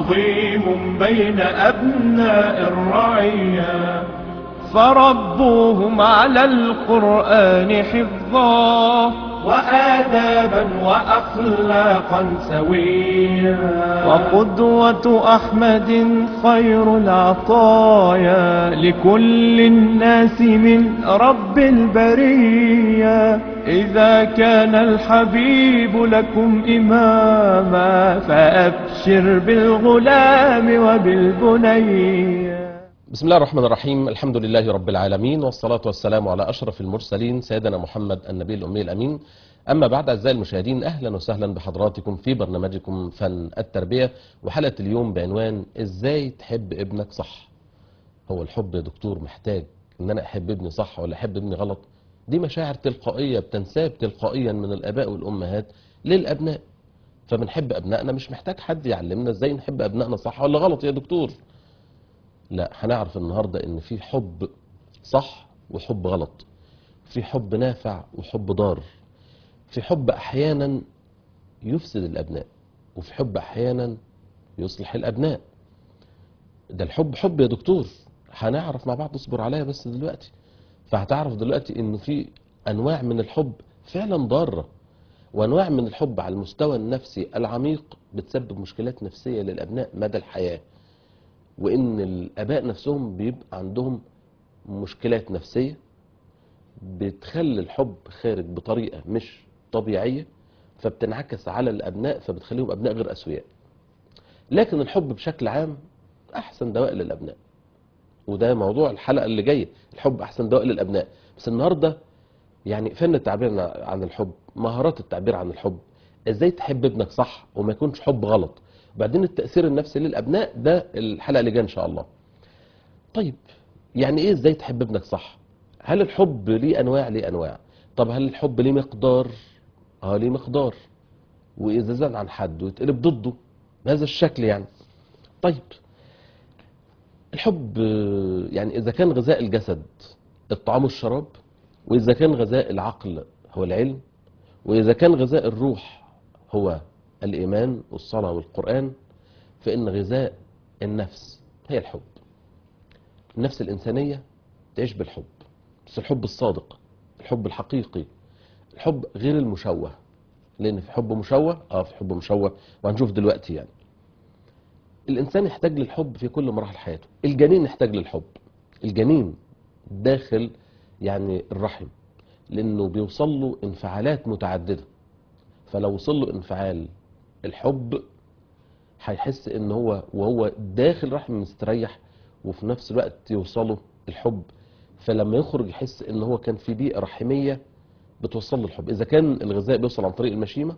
عظيم بين أبناء الرعية، فربوهم على القرآن حفظا وآدابا وأخلاقا سويا. وقدوة أحمد خير العطايا لكل الناس من رب البرية. إذا كان الحبيب لكم إماما فأبشر بالغلام وبالبنية. بسم الله الرحمن الرحيم. الحمد لله رب العالمين، والصلاة والسلام على أشرف المرسلين سيدنا محمد النبي الأمي الأمين. أما بعد، أعزائي المشاهدين، أهلا وسهلا بحضراتكم في برنامجكم فن التربية، وحلقة اليوم بعنوان إزاي تحب ابنك صح. هو الحب يا دكتور محتاج إن أنا أحب ابني صح ولا أحب ابني غلط؟ دي مشاعر تلقائية بتنساب تلقائيا من الآباء والأمهات للأبناء، فبنحب أبنائنا، مش محتاج حد يعلمنا إزاي نحب أبنائنا صح ولا غلط يا دكتور. لا، هنعرف النهاردة ان في حب صح وحب غلط، في حب نافع وحب ضار، في حب احيانا يفسد الابناء، وفي حب احيانا يصلح الابناء. ده الحب حب يا دكتور، هنعرف مع بعض، اصبر عليا بس دلوقتي. فهتعرف دلوقتي انه في انواع من الحب فعلا ضارة، وانواع من الحب على المستوى النفسي العميق بتسبب مشكلات نفسية للابناء مدى الحياة، وان الاباء نفسهم بيبقى عندهم مشكلات نفسية بتخلي الحب خارج بطريقة مش طبيعية، فبتنعكس على الابناء، فبتخليهم ابناء غير اسوياء. لكن الحب بشكل عام احسن دواء للابناء، وده موضوع الحلقة اللي جاية، الحب احسن دواء للابناء. بس النهاردة يعني فن التعبير عن الحب، مهارات التعبير عن الحب، ازاي تحب ابنك صح وما يكونش حب غلط، وبعدين التأثير النفسي للابناء، ده الحلقة اللي جاية ان شاء الله. طيب، يعني ايه ازاي تحب ابنك صح؟ هل الحب ليه انواع؟ ليه انواع. طب هل الحب ليه مقدار؟ ليه مقدار، واذا زاد عن حد ويتقلب ضده بهذا الشكل يعني. طيب، الحب يعني اذا كان غذاء الجسد الطعام والشراب، واذا كان غذاء العقل هو العلم، واذا كان غذاء الروح هو الايمان والصلاة والقرآن، فان غذاء النفس هي الحب. النفس الانسانية تعيش بالحب، بس الحب الصادق، الحب الحقيقي، الحب غير المشوه. لان في حب مشوه، في حب مشوه، وهنشوف دلوقتي يعني. الانسان يحتاج للحب في كل مراحل حياته. الجنين يحتاج للحب، الجنين داخل يعني الرحم، لانه بيوصل له انفعالات متعددة. فلو وصل له انفعال الحب هيحس ان هو وهو داخل رحم مستريح، وفي نفس الوقت يوصله الحب. فلما يخرج يحس ان هو كان في بيئة رحمية بتوصل له الحب. اذا كان الغذاء بيوصل عن طريق المشيمة،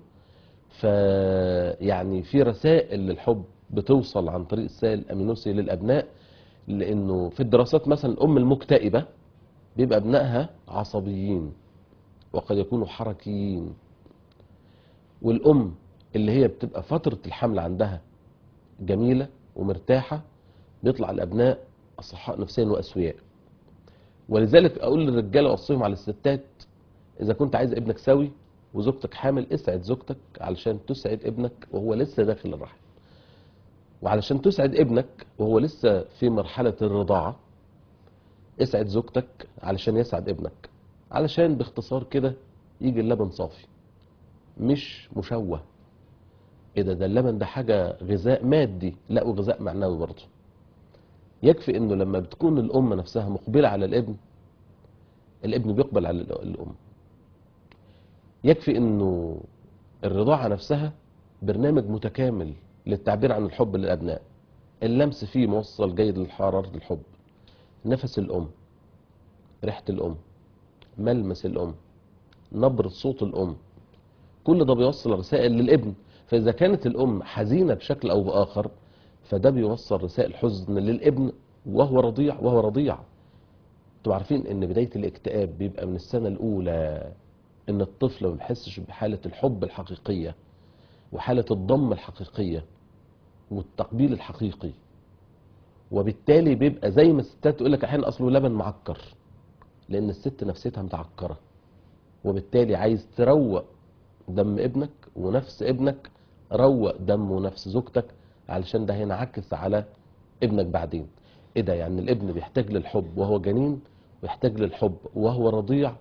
فيعني في رسائل للحب بتوصل عن طريق السائل الامينوسي للابناء. لانه في الدراسات مثلا الام المكتئبة بيبقى ابنائها عصبيين وقد يكونوا حركيين، والام اللي هي بتبقى فترة الحمل عندها جميلة ومرتاحة بيطلع الابناء اصحاء نفسيا واسوياء. ولذلك اقول للرجاله واوصيهم على الستات، اذا كنت عايز ابنك سوي وزوجتك حامل، اسعد زوجتك علشان تسعد ابنك وهو لسه داخل الرحم، وعلشان تسعد ابنك وهو لسه في مرحلة الرضاعة اسعد زوجتك علشان يسعد ابنك، علشان باختصار كده يجي اللبن صافي مش مشوه. ايه ده اللبن ده حاجة غذاء مادي، لا وغذاء معنوي برضه. يكفي انه لما بتكون الام نفسها مقبلة على الابن، الابن بيقبل على الام. يكفي انه الرضاعة نفسها برنامج متكامل للتعبير عن الحب للابناء. اللمس فيه موصل جيد لحرارة الحب، نفس الام، ريحة الام، ملمس الام، نبرة صوت الام، كل ده بيوصل رسائل للابن. فاذا كانت الام حزينة بشكل او باخر، فده بيوصل رسائل حزن للابن وهو رضيع. انتوا عارفين ان بداية الاكتئاب بيبقى من السنة الاولى، ان الطفل ما بيحسش بحالة الحب الحقيقية وحالة الضم الحقيقية والتقبيل الحقيقي، وبالتالي بيبقى زي ما الستات تقول لك احيانا اصله لبن معكر، لان الست نفسيتها متعكرة، وبالتالي عايز تروق دم ابنك ونفس ابنك، روق دم ونفس زوجتك علشان ده هينعكس على ابنك بعدين. ايه ده؟ يعني الابن بيحتاج للحب وهو جنين ويحتاج للحب وهو رضيع؟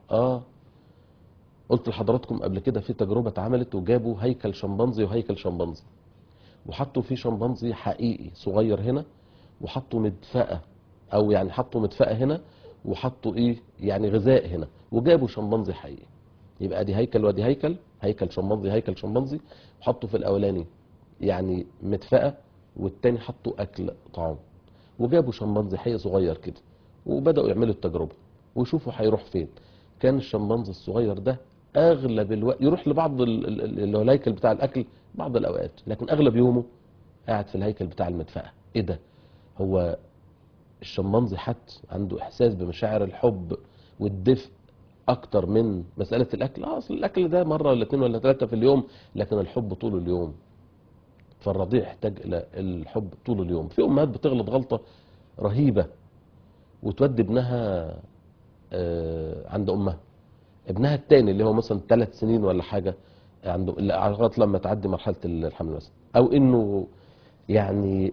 قلت لحضراتكم قبل كده في تجربة اتعملت وجابوا هيكل شمبانزي وهيكل شمبانزي، وحطوا فيه شمبانزي حقيقي صغير هنا، وحطوا مدفأة، او يعني حطوا مدفأة هنا، وحطوا ايه يعني غذاء هنا، وجابوا شمبانزي حقيقي. يبقى دي هيكل ودي هيكل، هيكل شمبانزي هيكل شمبانزي، وحطوا في الاولاني يعني مدفأة، والتاني حطوا اكل طعام، وجابوا شمبانزي حقيقي صغير كده، وبدأوا يعملوا التجربة ويشوفوا هيروح فين. كان الشمبانزي الصغير ده اغلب الوقت يروح لبعض اللي هو الهيكل بتاع الاكل بعض الاوقات، لكن اغلب يومه قاعد في الهيكل بتاع المدفأة. ايه ده؟ هو الشمبانزي حتى عنده احساس بمشاعر الحب والدفء اكتر من مسألة الاكل. اصل الاكل ده مرة ولا 2 ولا 3 في اليوم، لكن الحب طول اليوم. فالرضيع يحتاج الى الحب طول اليوم. في امهات بتغلط غلطة رهيبة وتودي ابنها عند امها، ابنها التاني اللي هو مثلا 3 سنين ولا حاجة عنده لغايه لما تعدي مرحلة الحمل مثلا، او انه يعني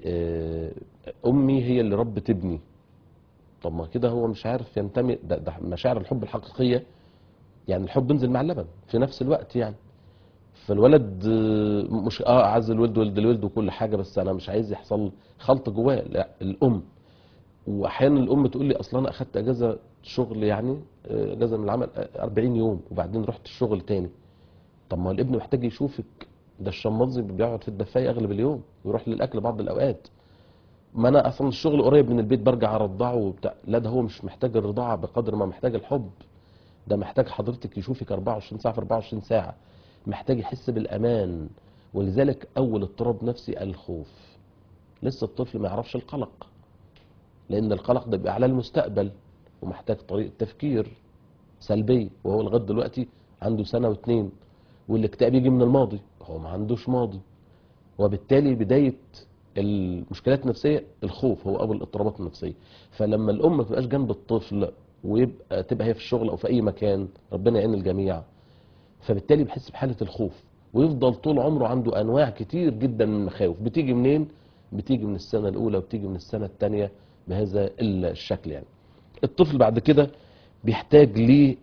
امي هي اللي ربت ابني. طب ما كده هو مش عارف ينتمي. ده مشاعر الحب الحقيقية، يعني الحب بينزل مع اللبن في نفس الوقت يعني. فالولد مش اعز الولد ولد الولد وكل حاجة، بس انا مش عايز يحصل خلط جواه. لا، الام. واحيانا الام تقول لي اصلا انا اخدت اجازة شغل، يعني اجازة من العمل 40 يوم وبعدين رحت الشغل تاني. طب ما هو الابن محتاج يشوفك. ده الشمبانزي بيقعد في الدفاية اغلب اليوم ويروح للاكل بعض الاوقات. ما انا اصلا الشغل قريب من البيت برجع ارضعه وبتاع. لا، ده هو مش محتاج الرضاعه بقدر ما محتاج الحب. ده محتاج حضرتك يشوفك 24 ساعه في 24 ساعه، محتاج يحس بالامان. ولذلك اول اضطراب نفسي الخوف. لسه الطفل ما يعرفش القلق، لان القلق ده بيبقى على المستقبل ومحتاج طريقه تفكير سلبيه، وهو لغايه دلوقتي عنده 1 و2. والاكتئاب يجي من الماضي، هو ما عندوش ماضي. وبالتالي بداية المشكلات النفسية الخوف هو أبو الاضطرابات النفسية. فلما الأم ما تبقاش جنب الطفل تبقى هي في الشغل أو في أي مكان، ربنا يعين الجميع، فبالتالي بيحس بحالة الخوف ويفضل طول عمره عنده أنواع كتير جدا من المخاوف. بتيجي منين؟ بتيجي من السنة الأولى وبتيجي من السنة الثانية بهذا الشكل يعني. الطفل بعد كده بيحتاج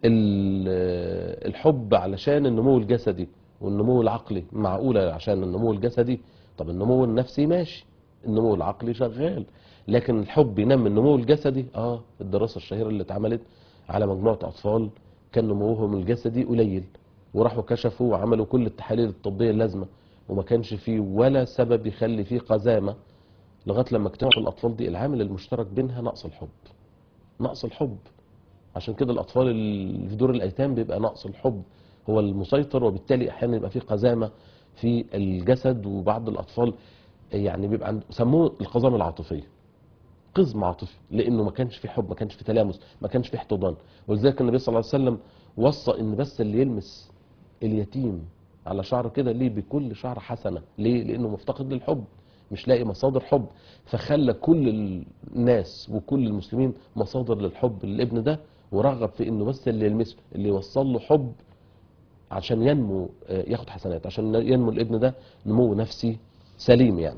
للحب علشان النمو الجسدي والنمو العقلي. معقولة عشان النمو الجسدي؟ طب النمو النفسي ماشي، النمو العقلي شغال، لكن الحب ينمي النمو الجسدي؟ الدراسة الشهيرة اللي اتعملت على مجموعة أطفال كان نموهم الجسدي قليل، وراحوا كشفوا وعملوا كل التحاليل الطبية اللازمة، وما كانش فيه ولا سبب يخلي فيه قزامة، لغاية لما اكتشفوا الأطفال دي العامل المشترك بينها نقص الحب. نقص الحب. عشان كده الأطفال اللي في دور الأيتام بيبقى نقص الحب هو المسيطر، وبالتالي أحيانا يبقى فيه قزامة في الجسد. وبعض الأطفال يعني بيبقى عنده، سموه القزامة العاطفية، قزم عاطفي، لأنه ما كانش فيه حب، ما كانش فيه تلامس، ما كانش فيه احتضان. ولذلك النبي صلى الله عليه وسلم وصى إن بس اللي يلمس اليتيم على شعره كده ليه بكل شعر حسنة. ليه؟ لأنه مفتقد للحب، مش لاقي مصادر حب. فخلى كل الناس وكل المسلمين مصادر للحب للابن ده، ورغب في انه بس اللي يلمسه، اللي يوصل له حب عشان ينمو، ياخد حسنات، عشان ينمو الابن ده نمو نفسي سليم يعني.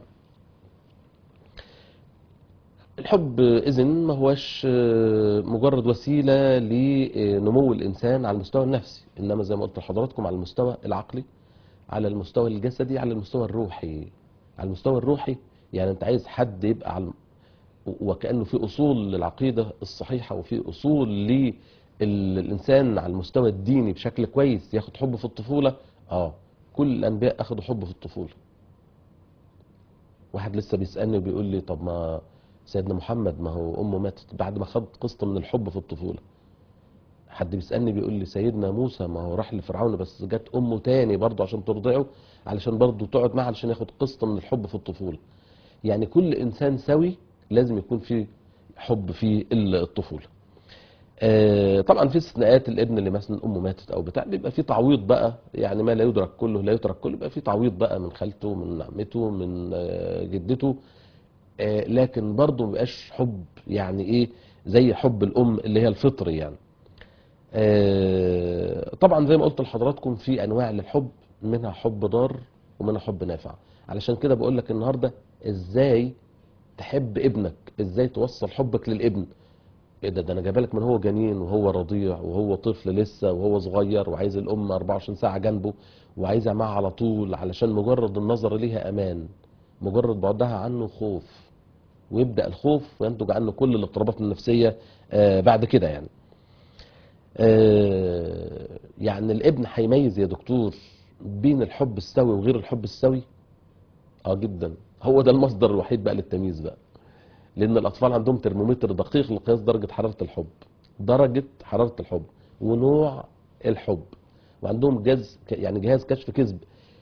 الحب اذن ما هوش مجرد وسيلة لنمو الانسان على المستوى النفسي، انما زي ما قلت لحضراتكم على المستوى العقلي، على المستوى الجسدي، على المستوى الروحي. على المستوى الروحي يعني انت عايز حد يبقى على، وكأنه في أصول للعقيدة الصحيحة وفي أصول للإنسان على المستوى الديني بشكل كويس، ياخد حب في الطفولة. كل الأنبياء أخدوا حب في الطفولة. واحد لسه بيسألني وبيقول لي طب ما سيدنا محمد ما هو أمه ماتت بعد ما خد قسط من الحب في الطفولة. حد بيسألني بيقول لي سيدنا موسى ما هو راح لفرعون بس جت أمه تاني برضه عشان ترضعه، علشان برضه تقعد معه علشان ياخد قسط من الحب في الطفولة. يعني كل إنسان سوي لازم يكون فيه حب في الطفولة. طبعا في استثناءات، الابن اللي مثلا امه ماتت او بتاع بيبقى في تعويض بقى، يعني ما لا يدرك كله لا يترك كله، بيبقى في تعويض بقى من خالته من عمته من جدته. لكن برضه ما بيبقاش حب يعني ايه زي حب الام اللي هي الفطري يعني. طبعا زي ما قلت لحضراتكم في انواع للحب، منها حب ضار ومنها حب نافع. علشان كده بقول لك النهارده ازاي تحب ابنك، ازاي توصل حبك للابن. ايه ده انا جايبه من هو جنين وهو رضيع وهو طفل لسه وهو صغير وعايز الام 24 ساعه جنبه وعايزها معاه على طول، علشان مجرد النظر ليها امان، مجرد بعدها عنه خوف، ويبدا الخوف وينتج عنه كل الاضطرابات النفسيه بعد كده يعني. يعني الابن هيميز يا دكتور بين الحب السوي وغير الحب السوي؟ جدا. هو ده المصدر الوحيد بقى للتمييز بقى، لان الاطفال عندهم ترمومتر دقيق لقياس درجه حراره الحب، درجه حراره الحب ونوع الحب، وعندهم جهاز كشف كذب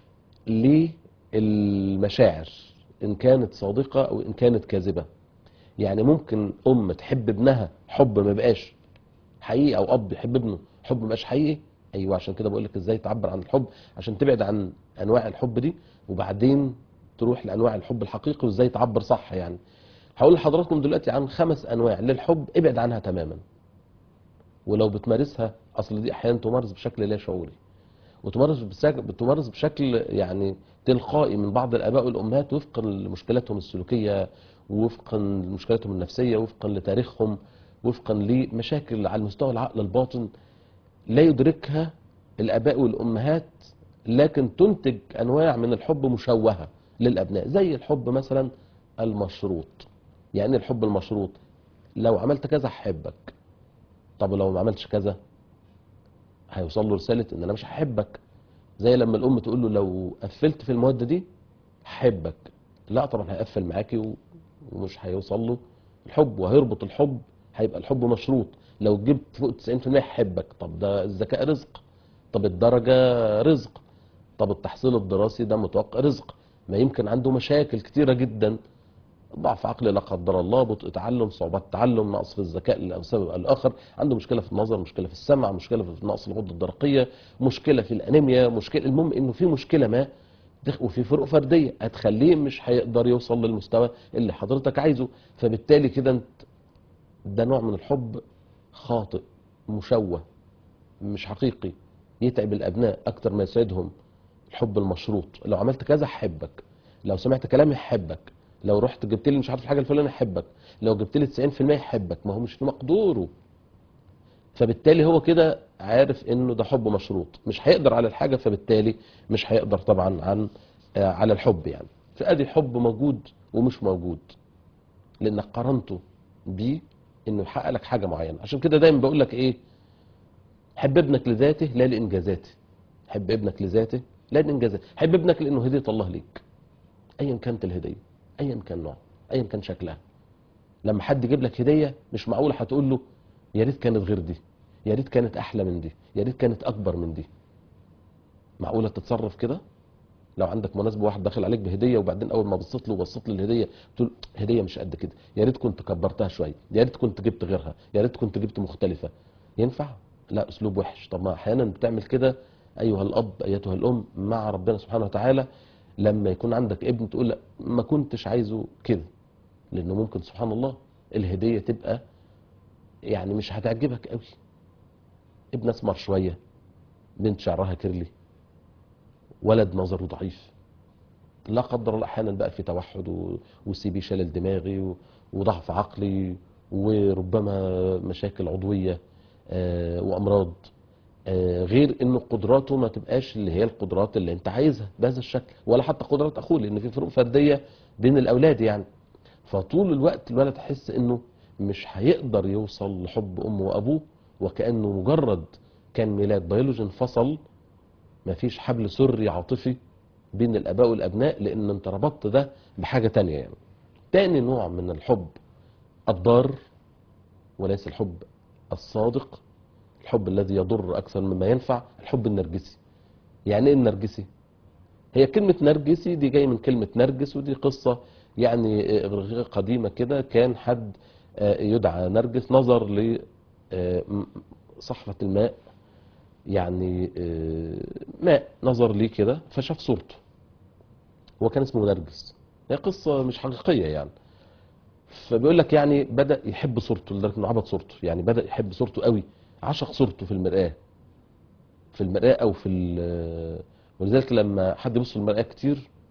للمشاعر ان كانت صادقه او ان كانت كاذبه. يعني ممكن ام تحب ابنها حب ما بقاش حقيقي، او اب يحب ابنه حب ما بقاش حقيقي. ايوه، عشان كده بقول لك ازاي تعبر عن الحب، عشان تبعد عن انواع الحب دي وبعدين تروح لانواع الحب الحقيقي وازاي تعبر صح يعني. هقول لحضراتكم دلوقتي عن 5 انواع للحب ابعد عنها تماما، ولو بتمارسها، اصل دي احيانا تمارس بشكل لا شعوري بتمارس بشكل يعني تلقائي من بعض الاباء والامهات وفقا لمشكلاتهم السلوكيه، وفقا لمشكلاتهم النفسيه، وفقا لتاريخهم، وفقا لمشاكل على مستوى العقل الباطن لا يدركها الاباء والامهات، لكن تنتج انواع من الحب مشوهه للابناء، زي الحب مثلا المشروط. يعني الحب المشروط، لو عملت كذا هحبك، طب لو ما عملتش كذا هيوصل له رساله ان انا مش هحبك. زي لما الام تقول له لو قفلت في المواد دي هحبك، لا طبعا هيقفل معاكي ومش هيوصل له الحب، وهيربط الحب، هيبقى الحب مشروط. لو جبت فوق 90% هحبك، طب ده الذكاء رزق، طب الدرجه رزق، طب التحصيل الدراسي ده متوقع رزق. ما يمكن عنده مشاكل كتيره جدا، ضعف عقلي لا قدر الله، بطء تعلم، صعوبات تعلم، نقص في الذكاء لسبب او لاخر، عنده مشكله في النظر، مشكله في السمع، مشكله في نقص الغده الدرقيه، مشكله في الانيميا، مشكله، المهم انه في مشكله ما وفي فروق فرديه هتخليه مش هيقدر يوصل للمستوى اللي حضرتك عايزه. فبالتالي كده انت ده نوع من الحب خاطئ مشوه مش حقيقي، يتعب الابناء اكتر ما يسعدهم. الحب المشروط، لو عملت كذا هحبك، لو سمعت كلامي هحبك، لو رحت جبت لي مش عارف الحاجه الفلانيه هحبك، لو جبت لي 90% هحبك. ما هو مش في مقدوره، فبالتالي هو كده عارف انه ده حب مشروط، مش هيقدر على الحاجه، فبالتالي مش هيقدر طبعا عن على الحب يعني. فادي حب موجود ومش موجود لانك قارنته بيه انه يحقق لك حاجه معينه. عشان كده دايما بقول لك ايه، حب ابنك لذاته لا لانجازاته. حب ابنك لذاته لا لانجازاته. حب ابنك لانه هديه الله ليك، ايا كانت الهديه، ايا كان نوعها، ايا كان شكلها. لما حد يجيب لك هديه مش معقوله هتقول له يا ريت كانت غير دي، يا ريت كانت احلى من دي، يا ريت كانت اكبر من دي. معقوله تتصرف كده؟ لو عندك مناسبه واحد داخل عليك بهديه وبعدين اول ما بصيت له وبصيت للهديه تقول هديه مش قد كده، يا ريت كنت كبرتها شويه، يا ريت كنت جبت غيرها، يا ريت كنت جبت مختلفه. ينفع؟ لا، اسلوب وحش. طب ما احيانا بتعمل كده ايها الاب ايتها الام مع ربنا سبحانه وتعالى. لما يكون عندك ابن تقول لا ما كنتش عايزه كده، لانه ممكن سبحان الله الهديه تبقى يعني مش هتعجبك قوي. ابن اسمر شويه، بنت شعرها كيرلي، ولد نظره ضعيف، لا قدر الله احيانا بقى في توحد وسي بي شلل دماغي وضعف عقلي وربما مشاكل عضويه وامراض، غير انه قدراته ما تبقاش اللي هي القدرات اللي انت عايزها بهذا الشكل، ولا حتى قدرات اخوه، لان في فروق فرديه بين الاولاد يعني. فطول الوقت الولد تحس انه مش هيقدر يوصل لحب امه وابوه، وكانه مجرد كان ميلاد بيولوجي انفصل، مفيش حبل سري عاطفي بين الاباء والابناء، لان انت ربطت ده بحاجه تانية يعني. تاني نوع من الحب الضار وليس الحب الصادق، الحب الذي يضر اكثر مما ينفع، الحب النرجسي. يعني ايه النرجسي؟ هي كلمه نرجسي دي جايه من كلمه نرجس، ودي قصه يعني إغريقية قديمه كده. كان حد يدعى نرجس نظر لصحفه الماء، يعني ماء، نظر ليه كده فشاف صورته، هو كان اسمه نرجس. هي قصه مش حقيقيه يعني. فبيقول لك يعني بدا يحب صورته لدرجه انه عبد صورته، يعني بدا يحب صورته قوي، عشق صورته في المرآة، في المرآة او في ولذلك لما حد يبص في المرآة كتير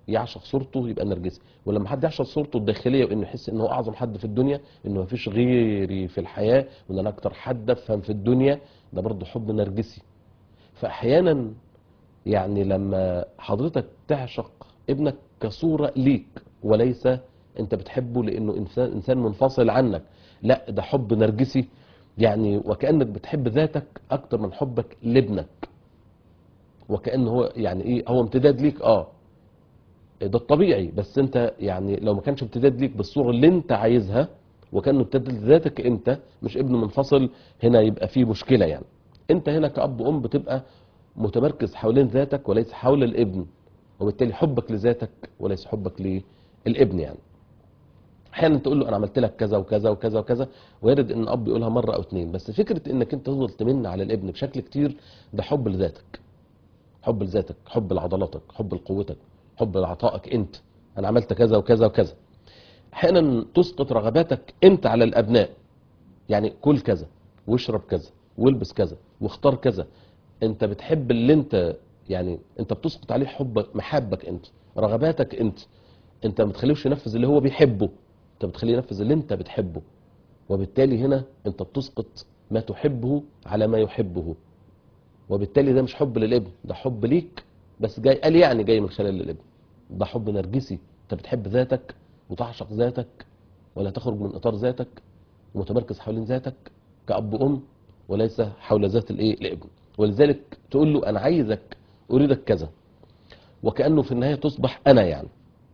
يعشق صورته يبقى نرجسي. ولما حد يعشق صورته الداخليه وانه يحس انه اعظم حد في الدنيا، انه مفيش غيري في الحياه، وان انا اكتر حد افهم في الدنيا، ده برضه حب نرجسي. فاحيانا يعني لما حضرتك تعشق ابنك كصوره ليك، وليس انت بتحبه لانه انسان منفصل عنك، لا ده حب نرجسي. يعني وكانك بتحب ذاتك اكتر من حبك لابنك، وكأنه هو يعني ايه، هو امتداد ليك. ده الطبيعي، بس انت يعني لو ما كانش امتداد ليك بالصورة اللي انت عايزها، وكأنه امتداد لذاتك انت مش ابن منفصل، هنا يبقى فيه مشكلة. يعني انت هنا كأب وام بتبقى متمركز حوالين ذاتك وليس حول الابن، وبالتالي حبك لذاتك وليس حبك للابن. يعني احيانا تقول له انا عملت لك كذا وكذا وكذا وكذا، ويرد ان الاب يقولها مره او اتنين، بس فكره انك انت تفضل تمن على الابن بشكل كتير، ده حب لذاتك. حب لذاتك، حب لعضلاتك، حب لقوتك، حب لعطائك انت. انا عملت كذا وكذا وكذا. احيانا تسقط رغباتك انت على الابناء، يعني كل كذا واشرب كذا والبس كذا واختار كذا. انت بتحب اللي انت، يعني انت بتسقط عليه محبك انت، رغباتك انت. انت ما بتخليهوش ينفذ اللي هو بيحبه، انت بتخليه ينفذ اللي انت بتحبه. وبالتالي هنا انت بتسقط ما تحبه على ما يحبه، وبالتالي ده مش حب للابن، ده حب ليك بس جاي قال يعني جاي من خلال الابن. ده حب نرجسي. انت بتحب ذاتك وتعشق ذاتك، ولا تخرج من اطار ذاتك، ومتمركز حوالين ذاتك كأب وام، وليس حول ذات الابن. ولذلك تقول له انا عايزك اريدك كذا، وكأنه في النهاية تصبح انا يعني.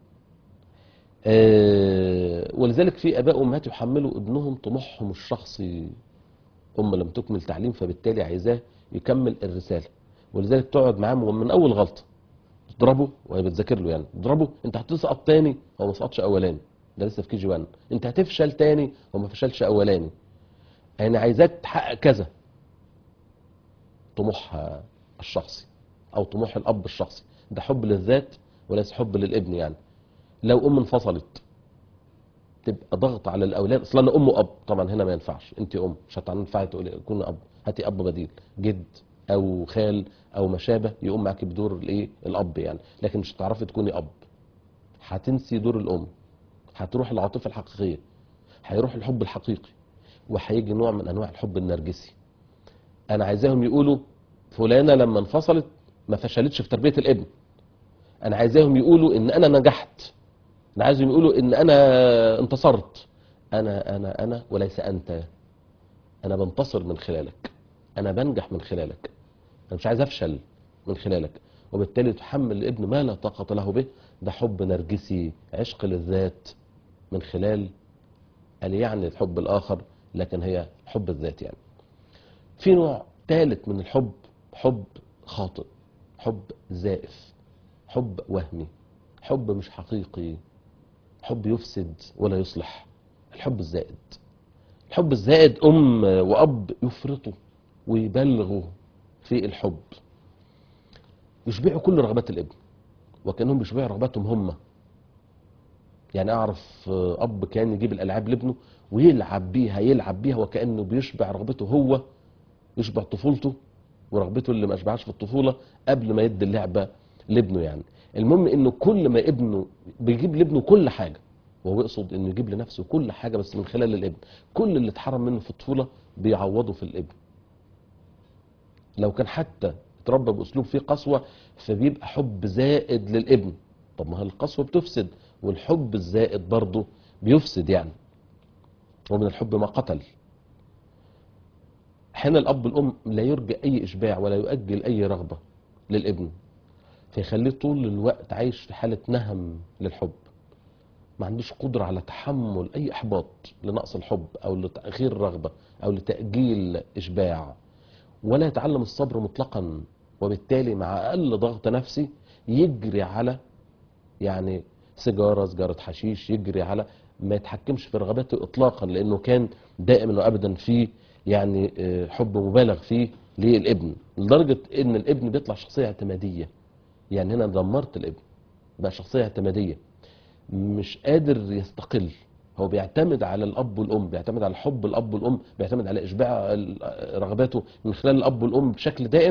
ولذلك في اباء وامهات يحملوا ابنهم طموحهم الشخصي. ام لم تكمل تعليم فبالتالي عايزاه يكمل الرساله، ولذلك تقعد معاه من اول غلطه تضربه، وهي بتذاكر له يعني تضربه، انت هتسقط تاني، هو ما سقطش اولاني، ده لسه في كي جي 1. انت هتفشل تاني، هو ما فشلش اولاني. يعني عايزاك تحقق كذا، طموحها الشخصي او طموح الاب الشخصي، ده حب للذات وليس حب للابن. يعني لو ام انفصلت تبقى ضغط على الاولاد، اصلا انا ام واب، طبعا هنا ما ينفعش، انت ام مش هتنفعي تكون اب، هاتي اب بديل، جد او خال او ما شابه يقوم معاكي بدور الاب يعني، لكن مش هتعرفي تكوني اب، هتنسي دور الام، هتروح العاطفه الحقيقيه، هيروح الحب الحقيقي، وهيجي نوع من انواع الحب النرجسي. انا عايزاهم يقولوا فلانه لما انفصلت ما فشلتش في تربيه الابن، انا عايزاهم يقولوا ان انا نجحت، انا عايزهم يقولوا ان انا انتصرت. انا وليس انت. انا بنتصر من خلالك، انا بنجح من خلالك، انا مش عايز افشل من خلالك. وبالتالي تحمل الابن ما لا طاقة له به. ده حب نرجسي، عشق للذات من خلال يعني الحب الاخر، لكن هي حب الذات. يعني في نوع ثالث من الحب، حب خاطئ، حب زائف، حب وهمي، حب مش حقيقي، حب يفسد ولا يصلح. الحب الزائد. الحب الزائد ام واب يفرطوا ويبالغوا في الحب، يشبعوا كل رغبات الابن وكانهم بيشبعوا رغباتهم هم. يعني اعرف اب كان يجيب الالعاب لابنه ويلعب بيها يلعب بيها، وكانه بيشبع رغبته هو، يشبع طفولته ورغبته اللي ما اشبعهاش في الطفوله قبل ما يدي اللعبه لابنه. يعني المهم انه كل ما ابنه بيجيب لابنه كل حاجه، وهو يقصد انه يجيب لنفسه كل حاجه بس من خلال الابن. كل اللي اتحرم منه في الطفوله بيعوضه في الابن. لو كان حتى اتربى باسلوب فيه قسوه فبيبقى حب زائد للابن. طب ما هي القسوه بتفسد، والحب الزائد برضه بيفسد يعني. ومن الحب ما قتل. حين الاب والام لا يرجى اي اشباع ولا يؤجل اي رغبه للابن، فيخليه طول الوقت عايش في حاله نهم للحب، ما عندوش قدره على تحمل اي احباط لنقص الحب او لتاخير رغبه او لتاجيل اشباع، ولا يتعلم الصبر مطلقا. وبالتالي مع اقل ضغط نفسي يجري على يعني سيجاره حشيش، يجري على ما يتحكمش في رغباته اطلاقا، لانه كان دائما وابدا في يعني حب مبالغ فيه للابن، لدرجه ان الابن بيطلع شخصيه اعتماديه. يعني هنا دمرت الابن، بقى شخصيه اعتماديه مش قادر يستقل. هو بيعتمد على الاب والام، بيعتمد على حب الاب والام، بيعتمد على اشباع رغباته من خلال الاب والام بشكل دائم،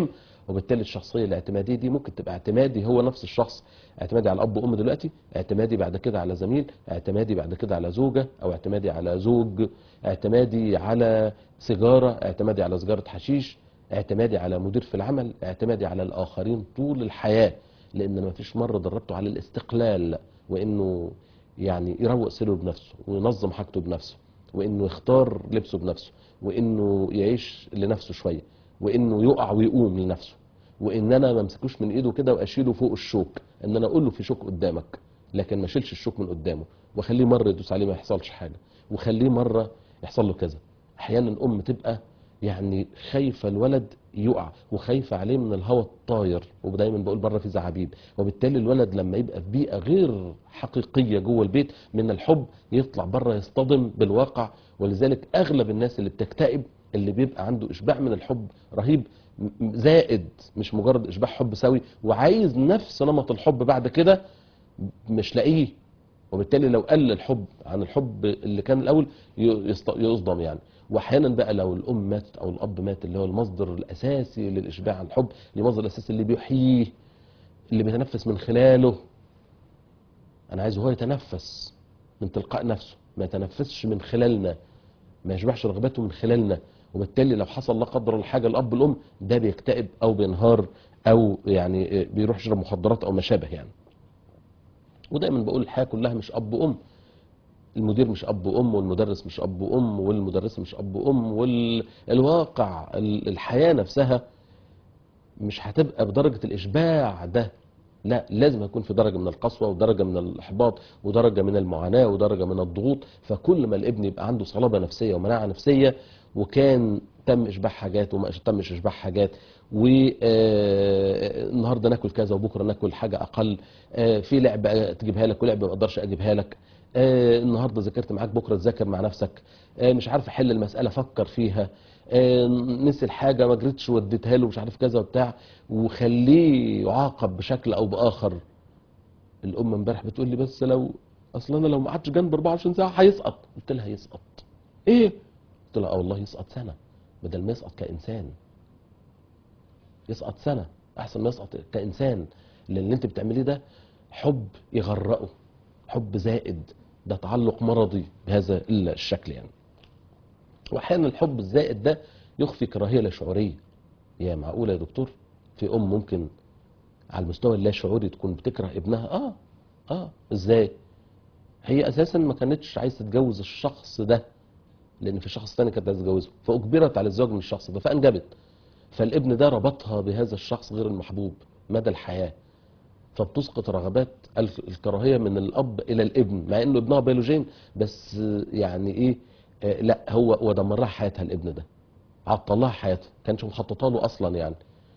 وبالتالي الشخصيه الاعتماديه دي ممكن تبقى اعتمادي هو نفس الشخص، اعتمادي على اب وام دلوقتي، اعتمادي بعد كده على زميل، اعتمادي بعد كده على زوجه او اعتمادي على زوج، اعتمادي على سيجاره، اعتمادي على سيجاره حشيش، اعتمادي على مدير في العمل، اعتمادي على الاخرين طول الحياه. لان ما فيش مره دربته على الاستقلال، وانه يعني يروق سيره بنفسه وينظم حاجته بنفسه، وانه يختار لبسه بنفسه، وانه يعيش لنفسه شويه، وانه يقع ويقوم لنفسه، وان انا ما امسكوش من ايده كده واشيله فوق الشوك، ان انا اقول له في شوك قدامك لكن ما اشيلش الشوك من قدامه، واخليه مره يدوس عليه ما يحصلش حاجه، وخليه مره يحصل له كذا. احيانا الام تبقى يعني خايفه الولد يقع وخايفه عليه من الهواء الطاير، ودايما بقول بره في زعابيب، وبالتالي الولد لما يبقى في بيئه غير حقيقيه جوه البيت من الحب يطلع بره يصطدم بالواقع. ولذلك اغلب الناس اللي بتكتئب اللي بيبقى عنده اشباع من الحب رهيب زائد، مش مجرد اشباع حب سوي وعايز نفس نمط الحب بعد كده مش لاقيه، وبالتالي لو قل الحب عن الحب اللي كان الاول يصدم يعني. واحيانا بقى لو الام ماتت او الاب مات اللي هو المصدر الاساسي للاشباع عن الحب، المصدر الاساسي اللي بيحييه اللي بيتنفس من خلاله، انا عايزه هو يتنفس من تلقاء نفسه، ما يتنفسش من خلالنا، ما يشبعش رغبته من خلالنا. وبالتالي لو حصل لا قدر الله حاجه الاب الام ده بيكتئب او بينهار او يعني بيروح يشرب مخدرات او ما شابه يعني. ودايما بقول الحياه كلها مش اب وام، المدير مش اب وام، والمدرس مش اب وام، والمدرسه مش اب وام، والواقع الحياه نفسها مش هتبقى بدرجه الاشباع ده، لا لازم يكون في درجه من القسوه ودرجه من الاحباط ودرجه من المعاناه ودرجه من الضغوط. فكل ما الابن يبقى عنده صلابه نفسيه ومناعه نفسيه، وكان تم اشباع حاجات وما تمش اشباع حاجات، والنهارده ناكل كذا وبكره ناكل حاجه اقل، في لعبه تجيبها لك ولعبه ما اقدرش اجيبها لك، النهارده ذاكرت معاك بكره تذاكر مع نفسك، مش عارف احل المساله فكر فيها، نسي الحاجه ما جريتش وديتها له مش عارف كذا وبتاع، وخليه يعاقب بشكل او باخر. الام امبارح بتقول لي بس لو اصل انا لو ما قعدتش جنب 24 ساعه هيسقط. قلت لها يسقط ايه؟ قلت لها اه والله يسقط سنه بدل ما يسقط كانسان، يسقط سنه احسن ما يسقط كانسان. لان اللي انت بتعمليه ده حب يغرقه، حب زائد، ده تعلق مرضي بهذا الشكل يعني. واحيانا الحب الزائد ده يخفي كراهيه لا شعوريه. يا معقوله يا دكتور في ام ممكن على المستوى اللا شعوري تكون بتكره ابنها؟ ازاي؟ هي اساسا ما كانتش عايزه تتجوز الشخص ده، لان في شخص ثاني كانت عايزه تتجوزه، فاجبرت على الزواج من الشخص ده فانجبت، فالابن ده ربطها بهذا الشخص غير المحبوب مدى الحياه، فبتسقط رغبات الكراهيه من الاب الى الابن مع انه ابنها بيولوجيا، بس يعني ايه، لا هو دمر لها حياتها، الابن ده عطل لها حياتها، كانش مخططه له اصلا يعني.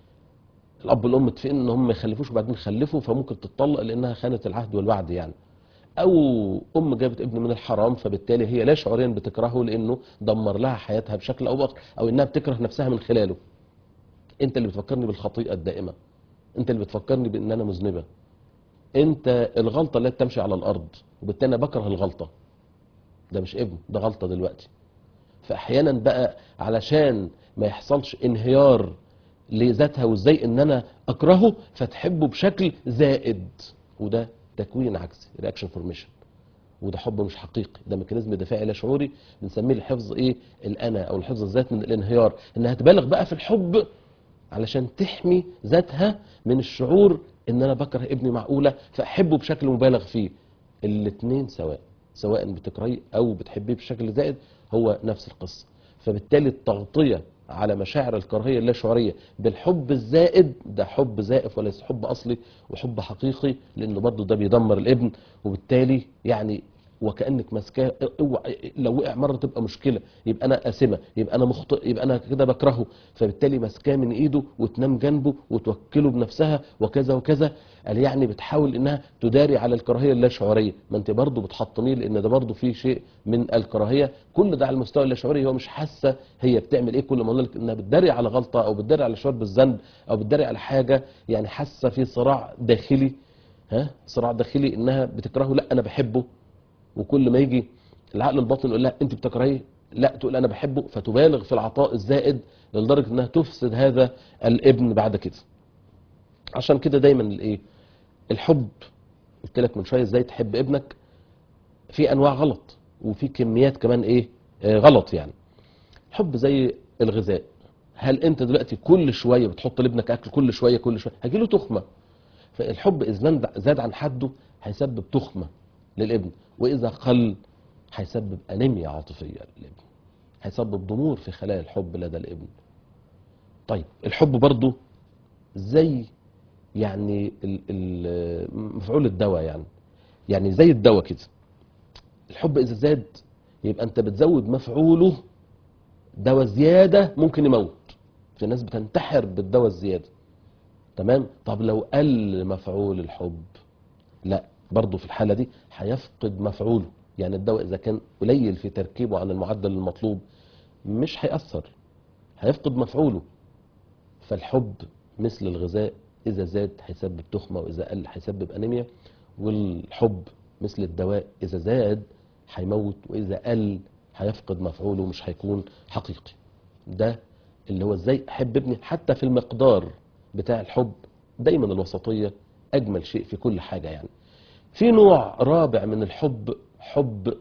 الاب والام متفقين ان هم ما يخلفوش وبعدين خلفوا، فممكن تتطلق لانها خانت العهد والوعد يعني. او ام جابت ابن من الحرام، فبالتالي هي لا شعوريا بتكرهه لانه دمر لها حياتها بشكل او باخر، او انها بتكره نفسها من خلاله. انت اللي بتفكرني بالخطيئه الدائمه، انت اللي بتفكرني بان انا مذنبه، انت الغلطه التي تمشي على الارض، وبالتالي انا بكره الغلطه. ده مش ابن، ده غلطه دلوقتي. فاحيانا بقى علشان ما يحصلش انهيار لذاتها وازاي ان انا اكرهه فتحبه بشكل زائد، وده تكوين عكسي رياكشن فورميشن، وده حب مش حقيقي، ده ميكانيزم دفاعي لا شعوري بنسميه الحفظ ايه الانا او الحفظ الذات من الانهيار، انها تبالغ بقى في الحب علشان تحمي ذاتها من الشعور ان انا بكره ابني معقوله فاحبه بشكل مبالغ فيه. الاثنين سواء بتكرهيه او بتحبيه بشكل زائد هو نفس القصه. فبالتالي التغطيه على مشاعر الكراهيه اللا شعوريه بالحب الزائد ده حب زائف وليس حب اصلي وحب حقيقي، لانه برضه ده بيدمر الابن. وبالتالي يعني وكانك ماسكاه، لو وقع مره تبقى مشكله، يبقى انا قاسمه، يبقى انا مخطئ، يبقى انا كده بكرهه، فبالتالي ماسكاه من ايده وتنام جنبه وتوكله بنفسها وكذا وكذا. قال يعني بتحاول انها تداري على الكراهيه اللا شعوريه، ما انت برضه بتحطميه لان ده برضه فيه شيء من الكراهيه. كل ده على المستوى اللا شعوري، هو مش حاسه هي بتعمل ايه، كل ما اقول لك انها بتداري على غلطه او بتداري على شعور بالذنب او بتداري على حاجه، يعني حاسه في صراع داخلي، صراع داخلي انها بتكرهه لا انا بحبه. وكل ما يجي العقل الباطن يقول لها انت بتكرهيه، لا تقول انا بحبه فتبالغ في العطاء الزائد لدرجه انها تفسد هذا الابن بعد كده. عشان كده دايما الايه، الحب، قلت لك من شويه ازاي تحب ابنك، في انواع غلط وفي كميات كمان ايه غلط يعني. الحب زي الغذاء، هل انت دلوقتي كل شويه بتحط لابنك اكل كل شويه كل شويه هيجيله تخمه. فالحب اذا زاد عن حده هيسبب تخمه للابن، واذا قل هيسبب انيميا عاطفيه للابن، هيسبب ضمور في خلايا الحب لدى الابن. طيب الحب برضو زي يعني مفعول الدواء، يعني زي الدواء كده. الحب اذا زاد يبقى انت بتزود مفعوله، دواء زياده ممكن يموت، في ناس بتنتحر بالدواء الزياده. تمام. طب لو قل مفعول الحب، لا برضه في الحاله دي هيفقد مفعوله، يعني الدواء اذا كان قليل في تركيبه عن المعدل المطلوب مش هيأثر، هيفقد مفعوله. فالحب مثل الغذاء، اذا زاد هيسبب تخمه واذا قل هيسبب انيميا. والحب مثل الدواء، اذا زاد هيموت واذا قل هيفقد مفعوله، مش هيكون حقيقي. ده اللي هو ازاي احب ابني. حتى في المقدار بتاع الحب دايما الوسطيه اجمل شيء في كل حاجه يعني. في نوع رابع من الحب، حب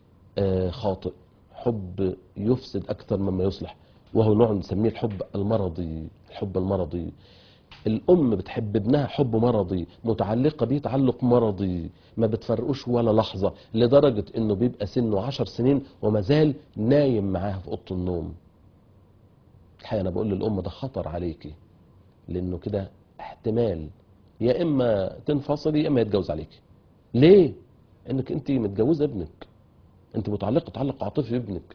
خاطئ، حب يفسد اكثر مما يصلح، وهو نوع نسميه الحب المرضي. الحب المرضي، الام بتحب ابنها حب مرضي، متعلقه بيه تعلق مرضي، ما بتفرقوش ولا لحظه، لدرجه انه بيبقى سنه 10 سنين وما زال نايم معاها في اوضه النوم. الحقيقه انا بقول للام ده خطر عليكي، لانه كده احتمال يا اما تنفصلي يا اما يتجوز عليكي. ليه؟ انك انت متجوزه ابنك، انت متعلقه تعلق عاطفي بابنك،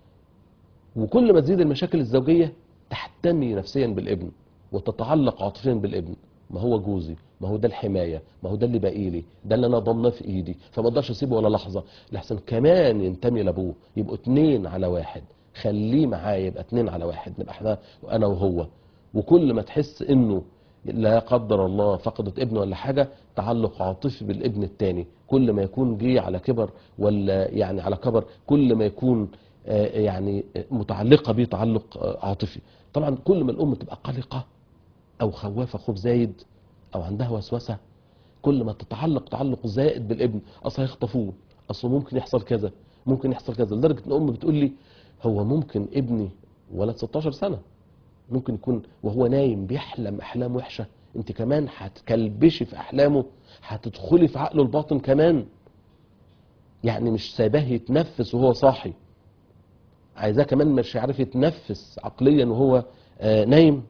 وكل ما تزيد المشاكل الزوجيه تحتمي نفسيا بالابن وتتعلق عاطفيا بالابن. ما هو جوزي، ما هو ده الحمايه، ما هو ده اللي باقي لي، ده اللي انا ضامناه في ايدي، فما اقدرش اسيبه ولا لحظه، لحسن كمان ينتمي لابوه، يبقوا 2 على 1. خليه معايا يبقى 2 على 1، نبقى احنا انا وهو. وكل ما تحس انه لا قدر الله فقدت ابن ولا حاجه، تعلق عاطفي بالابن الثاني، كل ما يكون جه على كبر ولا يعني على كبر، كل ما يكون يعني متعلقه بيه تعلق عاطفي. طبعا كل ما الام تبقى قلقه او خوافه خوف زايد او عندها وسوسه، كل ما تتعلق تعلق زائد بالابن، اصل هيخطفوه، اصل ممكن يحصل كذا، ممكن يحصل كذا، لدرجه ان الام بتقول لي هو ممكن ابني ولد 16 سنه ممكن يكون وهو نايم بيحلم احلام وحشه، انت كمان هتكلبشي في احلامه، هتدخلي في عقله الباطن كمان، يعني مش سايباه يتنفس وهو صاحي، عايزاه كمان مش عارف يتنفس عقليا وهو نايم.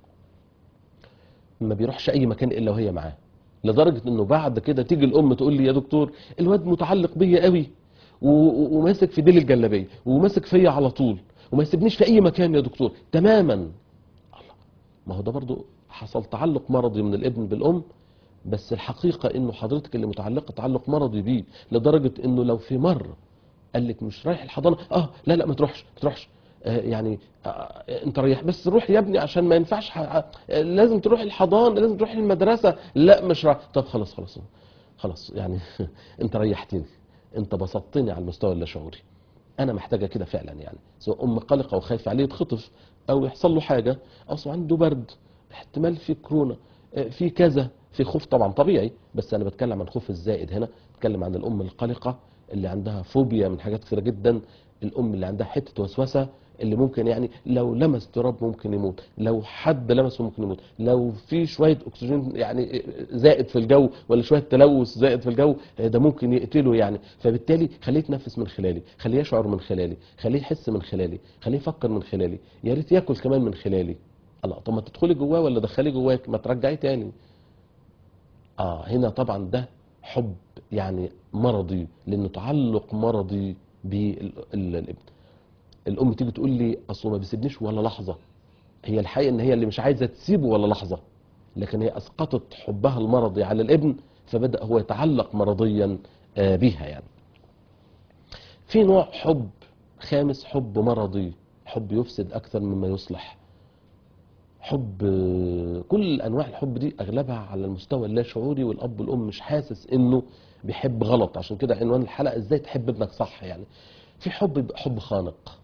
ما بيروحش اي مكان الا وهي معاه، لدرجه انه بعد كده تيجي الام تقول لي يا دكتور الواد متعلق بيا قوي وماسك في ديل الجلابيه وماسك فيا على طول وما يسيبنيش في اي مكان يا دكتور تماما. الله، ما هو ده برضو حصل تعلق مرضي من الابن بالام، بس الحقيقه انه حضرتك اللي متعلقه تعلق مرضي بيه، لدرجه انه لو في مره قال لك مش رايح الحضانه، لا ما تروحش ما تروحش، يعني انت ريح بس روح يا ابني عشان ما ينفعش لازم تروح الحضانه، لازم تروح المدرسه، لا مش رايح، طب خلاص يعني انت ريحتني، انت بسطتني على المستوى اللاشعوري، انا محتاجه كده فعلا يعني. سواء ام قلقه وخايفه عليه يتخطف او يحصل له حاجه، اصلا عنده برد، احتمال في كورونا، في كذا، في خوف طبعا طبيعي، بس انا بتكلم عن خوف الزائد هنا، بتكلم عن الام القلقه اللي عندها فوبيا من حاجات كثيره جدا، الام اللي عندها حته وسوسه، اللي ممكن يعني لو لمس تراب ممكن يموت، لو حد لمسه ممكن يموت، لو في شويه اكسجين يعني زائد في الجو ولا شويه تلوث زائد في الجو ده ممكن يقتله يعني. فبالتالي خليه يتنفس من خلالي، خليه يشعر من خلالي، خليه يحس من خلالي، خليه يفكر من خلالي، يا ريت ياكل كمان من خلالي. الله، طب ما تدخلي جواه ولا دخلي جواك، ما ترجعيه تاني. هنا طبعا ده حب يعني مرضي، لانه تعلق مرضي بالابن. الام تيجي تقول لي اصله ما بيسيبنيش ولا لحظه، هي الحقيقه ان هي اللي مش عايزه تسيبه ولا لحظه، لكن هي اسقطت حبها المرضي على الابن، فبدا هو يتعلق مرضيا بيها يعني. في نوع حب خامس، حب مرضي، حب يفسد اكثر مما يصلح. حب، كل انواع الحب دي اغلبها على المستوى اللاشعوري، والاب والام مش حاسس انه بيحب غلط. عشان كده عنوان الحلقه ازاي تحب ابنك صح يعني. في حب بيبقى حب خانق،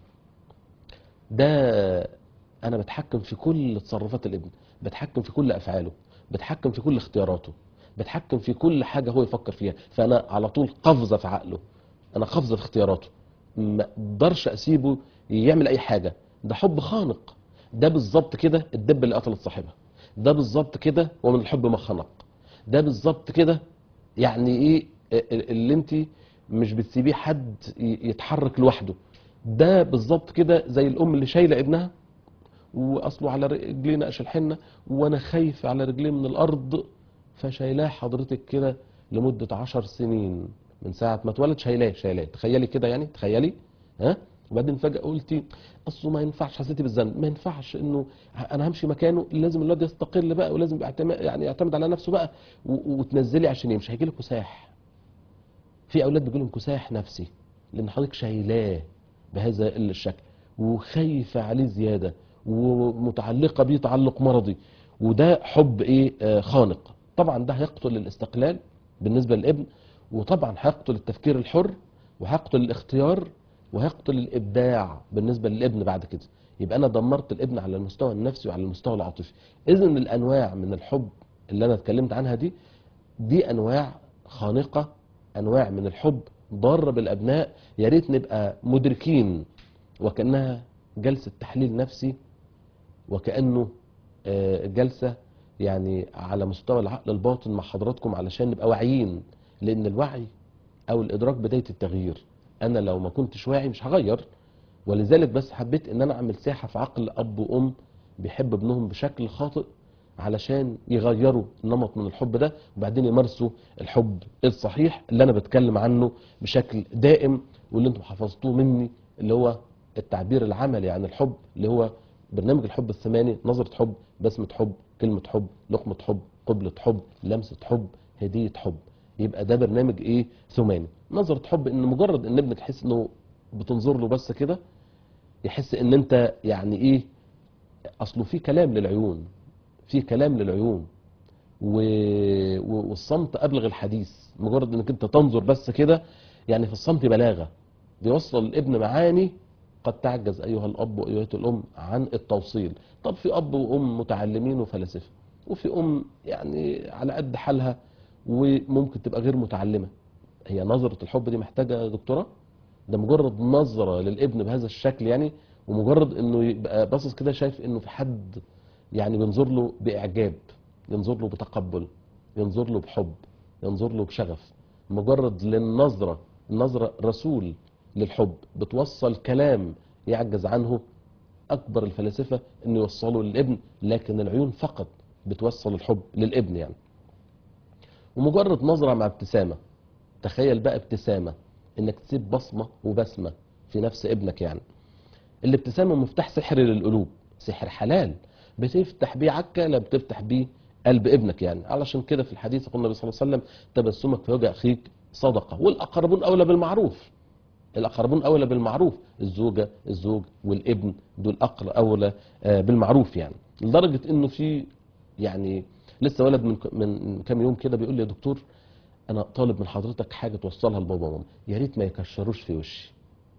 ده انا بتحكم في كل تصرفات الابن، بتحكم في كل افعاله، بتحكم في كل اختياراته، بتحكم في كل حاجه هو يفكر فيها، فانا على طول قفزه في عقله، انا قفزه في اختياراته، ما اقدرش اسيبه يعمل اي حاجه. ده حب خانق. ده بالظبط كده الدب اللي قتلت صاحبها، ده بالظبط كده ومن الحب ما خنق، ده بالظبط كده يعني ايه اللي انت مش بتسيبيه حد يتحرك لوحده. ده بالظبط كده زي الام اللي شايله ابنها واصله على رجليه نقش الحنه وانا خايف على رجليه من الارض، فشايلاه حضرتك كده لمده 10 سنين من ساعه ما اتولد، شايلاه تخيلي كده يعني، تخيلي. ها؟ وبعدين فجاه قلتي اصله ما ينفعش، حسيتي بالذنب، ما ينفعش انه انا همشي مكانه، لازم الواد يستقل بقى ولازم يعني يعتمد على نفسه بقى وتنزلي عشان يمشي، هيجي لك كساح. في اولاد بيجي لهم كساح نفسي لان حضرتك شايلاه بهذا الشكل وخايفه عليه زياده ومتعلقه بيه تعلق مرضي، وده حب ايه خانق. طبعا ده هيقتل الاستقلال بالنسبه للابن، وطبعا هيقتل التفكير الحر، وهيقتل الاختيار، وهيقتل الابداع بالنسبه للابن بعد كده. يبقى انا دمرت الابن على المستوى النفسي وعلى المستوى العاطفي. اذا الانواع من الحب اللي انا اتكلمت عنها دي انواع خانقه، انواع من الحب ضاره بالابناء. يا ريت نبقى مدركين وكانها جلسه تحليل نفسي، وكانه جلسه يعني على مستوى العقل الباطن مع حضراتكم علشان نبقى واعيين، لان الوعي او الادراك بدايه التغيير. انا لو ما كنتش واعي مش هغير. ولذلك بس حبيت ان انا اعمل ساحه في عقل اب وام بيحب ابنهم بشكل خاطئ علشان يغيروا نمط من الحب ده، وبعدين يمارسوا الحب الصحيح اللي انا بتكلم عنه بشكل دائم، واللي انتم حفظتوه مني، اللي هو التعبير العملي عن الحب، اللي هو برنامج الحب الثماني: نظرة حب، بسمة حب، كلمة حب، لقمة حب، قبلة حب، لمسة حب، هدية حب. يبقى ده برنامج ايه؟ ثماني. نظرة حب ان مجرد ان ابنك يحس انه بتنظر له بس كده، يحس ان انت يعني ايه، اصله في كلام للعيون، في كلام للعيون والصمت ابلغ الحديث. مجرد انك انت تنظر بس كده، يعني في الصمت بلاغه، بيوصل الابن معاني قد تعجز ايها الاب وايها الام عن التوصيل. طب في اب وام متعلمين وفلاسفه، وفي ام يعني على قد حالها وممكن تبقى غير متعلمه. هي نظره الحب دي محتاجه دكتوراه؟ ده مجرد نظره للابن بهذا الشكل يعني، ومجرد انه يبقى باصص كده شايف انه في حد يعني بينظر له باعجاب، ينظر له بتقبل، ينظر له بحب، ينظر له بشغف. مجرد للنظرة، النظرة رسول للحب، بتوصل كلام يعجز عنه أكبر الفلاسفة أنه يوصلوا للابن، لكن العيون فقط بتوصل الحب للابن يعني. ومجرد نظرة مع ابتسامة، تخيل بقى ابتسامة، انك تسيب بصمة وبسمة في نفس ابنك يعني. الابتسامة مفتاح سحري للقلوب، سحر حلال، بتفتح بيه عكا لا بتفتح بيه قلب ابنك يعني. علشان كده في الحديث قال النبي صلى الله عليه وسلم: تبسمك في وجه اخيك صدقة. والاقربون اولى بالمعروف، الاقربون اولى بالمعروف، الزوجة الزوج والابن دول اولى بالمعروف يعني. لدرجة انه في يعني لسه ولد من كام يوم كده بيقول لي: يا دكتور انا طالب من حضرتك حاجة توصلها لبابا وماما، يا ريت ما يكشروش في وشي،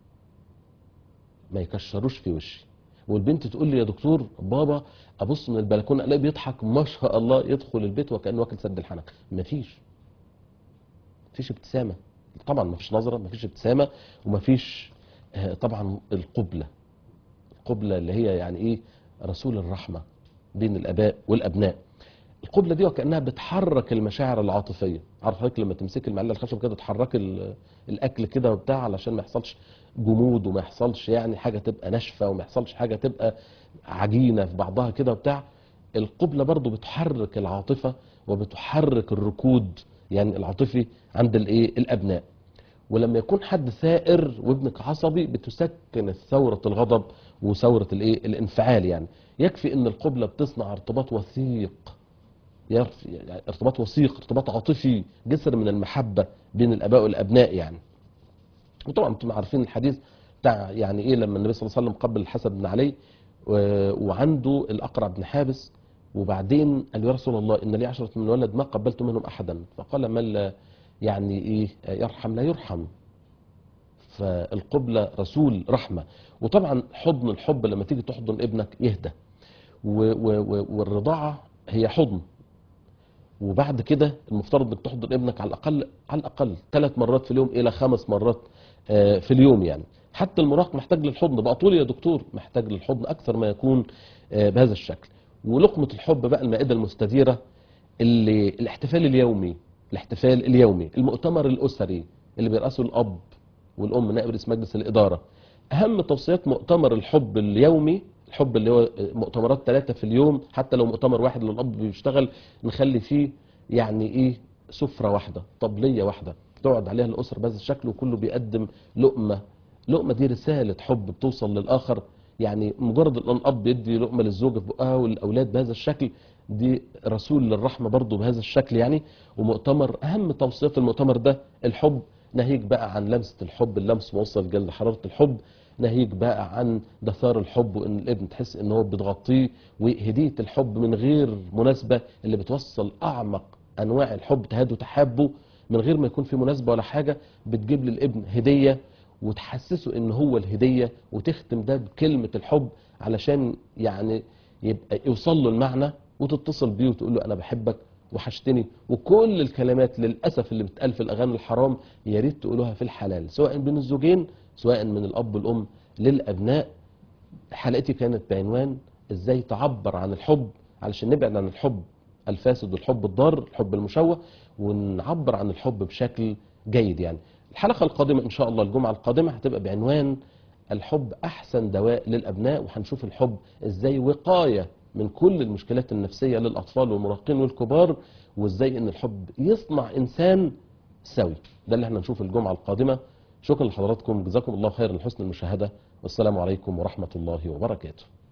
ما يكشروش في وشي. والبنت تقول لي: يا دكتور بابا ابص من البلكونه الاقيه بيضحك ما شاء الله، يدخل البيت وكانه واكل سد الحنك. مفيش ابتسامه، طبعا مفيش نظره، مفيش ابتسامه، ومفيش طبعا القبله. القبله اللي هي يعني ايه؟ رسول الرحمه بين الاباء والابناء. القبله دي وكانها بتحرك المشاعر العاطفيه. عارف حضرتك لما تمسك المعلقه الخشب كده تحرك الاكل كده وبتاع، علشان ما يحصلش جمود وما يحصلش يعني حاجه تبقى ناشفه وما يحصلش حاجه تبقى عجينه في بعضها كده وبتاع. القبله برضو بتحرك العاطفه وبتحرك الركود يعني العاطفي عند الايه؟ الابناء. ولما يكون حد ثائر وابنك عصبي بتسكن ثوره الغضب وثوره الايه؟ الانفعال يعني. يكفي ان القبله بتصنع ارتباط وثيق، يعني ارتباط وثيق، ارتباط عاطفي، جسر من المحبة بين الآباء والأبناء يعني. وطبعا انتم عارفين الحديث بتاع يعني ايه لما النبي صلى الله عليه وسلم قبل الحسن بن علي وعنده الأقرع بن حابس، وبعدين قال: يا رسول الله إن لي 10 من ولد ما قبلت منهم أحدا. فقال: من لا يعني ايه يرحم لا يرحم. فالقبلة رسول رحمة. وطبعا حضن الحب لما تيجي تحضن ابنك يهدى، والرضاعة هي حضن. وبعد كده المفترض انك تحضن ابنك على الاقل 3 مرات في اليوم الى 5 مرات في اليوم يعني. حتى المراهق محتاج للحضن بقى، طول يا دكتور محتاج للحضن اكثر ما يكون بهذا الشكل. ولقمة الحب بقى المائدة المستديرة، الاحتفال اليومي، المؤتمر الاسري اللي بيرأسه الاب والام نائب رئيس مجلس الاداره. اهم توصيات مؤتمر الحب اليومي، الحب اللي هو مؤتمرات 3 في اليوم، حتى لو مؤتمر واحد للاب بيشتغل نخلي فيه يعني ايه سفره واحده، طبليه واحده تقعد عليها الاسره بهذا الشكل، وكله بيقدم لقمه دي رساله حب بتوصل للاخر. يعني مجرد ان الاب بيدي لقمه للزوجه في بقها والاولاد بهذا الشكل، دي رسول للرحمه برضه بهذا الشكل يعني. ومؤتمر اهم توصيات المؤتمر ده الحب، ناهيك بقى عن لمسه الحب، اللمس موصل جل حراره الحب، ناهيك بقى عن دثار الحب وان الابن تحس ان هو بتغطيه، وهديه الحب من غير مناسبه اللي بتوصل اعمق انواع الحب، تهادوا تحابه من غير ما يكون في مناسبه ولا حاجه، بتجيب للابن هديه وتحسسه ان هو الهديه، وتختم ده بكلمه الحب علشان يعني يبقى يوصل له المعنى، وتتصل بيه وتقول له انا بحبك وحشتني. وكل الكلمات للاسف اللي بتقال في الاغاني الحرام يا ريت تقولوها في الحلال، سواء بين الزوجين سواء من الاب والام للابناء. حلقتي كانت بعنوان ازاي تعبر عن الحب علشان نبعد عن الحب الفاسد والحب الضار، الحب المشوه، ونعبر عن الحب بشكل جيد يعني. الحلقة القادمة ان شاء الله الجمعة القادمة هتبقى بعنوان الحب احسن دواء للابناء، وهنشوف الحب ازاي وقاية من كل المشكلات النفسية للاطفال والمراهقين والكبار، وازاي ان الحب يصنع انسان سوي. ده اللي احنا نشوفه الجمعة القادمة. شكرا لحضراتكم، جزاكم الله خيرا لحسن المشاهدة، والسلام عليكم ورحمة الله وبركاته.